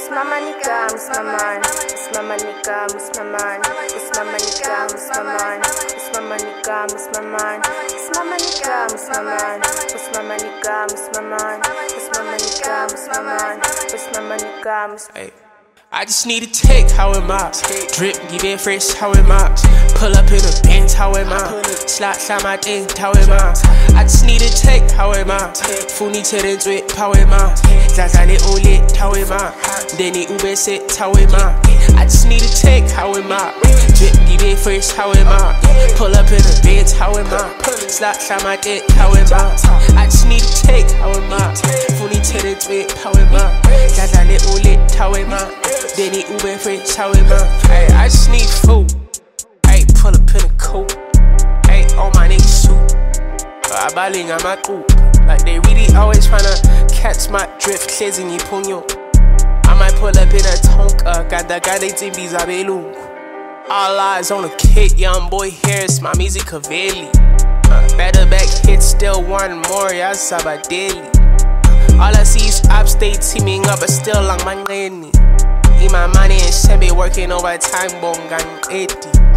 Musmamanika, Musmaman, Musmamanika, Musmaman, Musmamanika, Musmaman, Musmamanika, Musmaman, Musmamanika, Musmaman, Musmamanika, Musmaman, Musmamanika, Musmaman, Musmamanika, Musmaman. I just need a take, how am I? Drip, give it fresh, how am I? Pull up in a Benz, how am I? Slide my thing, how am I? I just need a take, how am I? Funi challenge with, how am I? Zaza little lit, how am I? Denny Ube sit, how am I? I just need a take, how am I? Drip, give it fresh, how am I? Pull up in a Benz, how am I? Slide my thing, how am I? I just need a take, how am I? Funi challenge with, how am I? Zaza little lit, how am I? Denny Ube fresh, how am I? I just need food. Pull up in a coupe. All my niggas shoot. I balling on my coupe. Like they really always tryna catch my drift. Clezing you punyo. I might pull up in a Tonka. Kada timbis abelu. All eyes on the kid. Young boy Harris, my music Cavelli. Better back hit, still one more. Ya sabadeli. All I see is ops, stay teaming up, but still like my nanny. Eat my money and Sembe working overtime, bongang 80.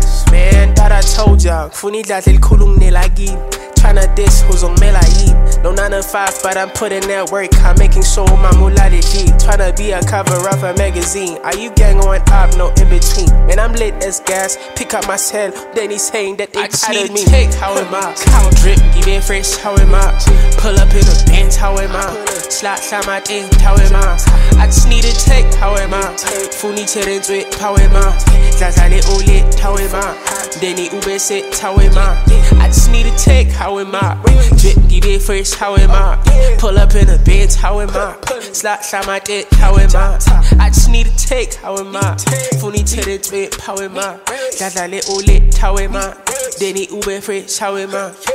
Man, that I told ya, Funi datil kulung nilagin. Tryna diss who's on Melayin. No 9 to 5, but I'm putting that work. I'm making sure my mullah legit. Tryna be a cover of a magazine. Are you gang on up? No in between. Man, I'm lit as gas. Pick up my cell. Then he's saying that they tired of me. Take, how am I? Drip, give it fresh, how am I? Pull up in a Benz, how am I? Slide my thing, how am I? I just need a take, how am I? Funi challenge with, how am I? Zaza little lit, how am I? Denny Ube sit, how am I? I just need a take, how am I? Drip, give it fresh, how am I? Pull up in a Benz, how am I? Slide my dick, how am I? I just need a take, how am I? Funi challenge with, how am I? Zaza little lit, how am I? Denny Ube fresh, how am I?